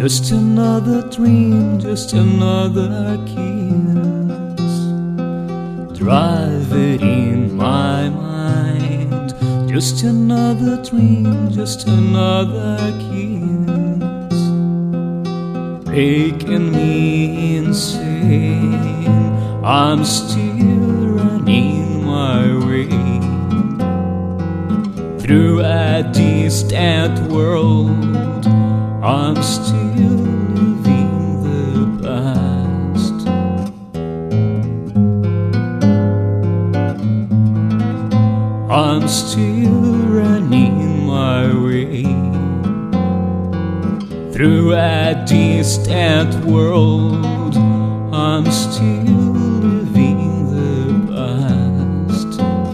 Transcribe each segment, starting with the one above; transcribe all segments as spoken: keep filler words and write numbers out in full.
Just another dream, just another kiss. Drive it in my mind. Just another dream, just another kiss. Making me insane. I'm still running my way through a distant world. I'm still living the past. I'm still running my way through a distant world. I'm still living the past.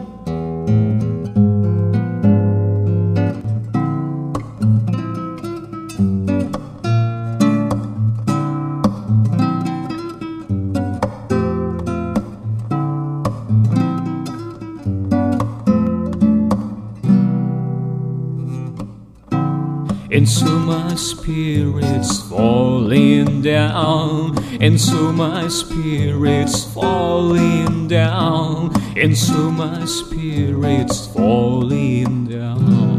And so my spirit's falling down, and so my spirit's falling down, and so my spirit's falling down.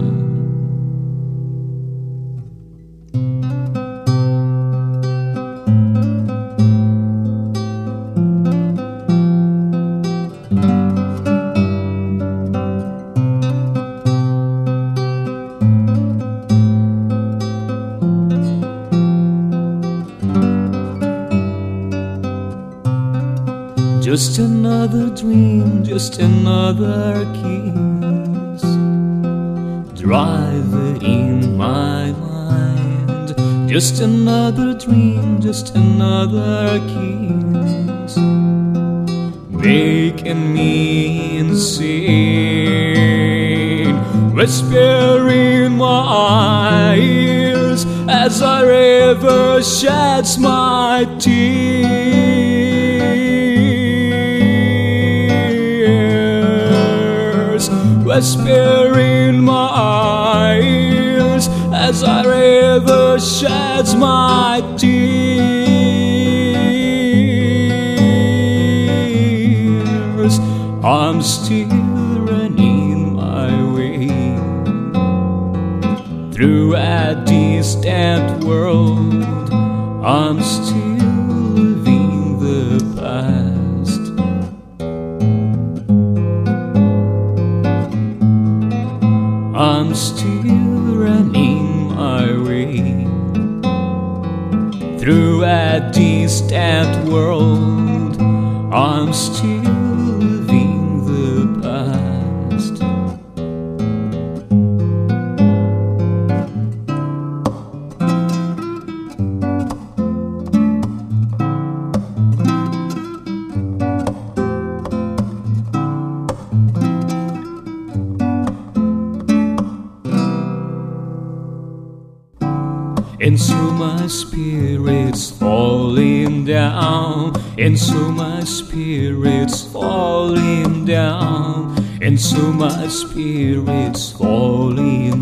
Just another dream, just another kiss. Drive it in my mind. Just another dream, just another kiss. Making me insane. Whisper in my ears as a river sheds my tears. Whisper in my ears as a river sheds my tears. I'm still running my way through a distant world. I'm still living the past. I'm still running my way through a distant world. I'm still living the past. And so my spirit's falling down, and so my spirit's falling down, and so my spirit's falling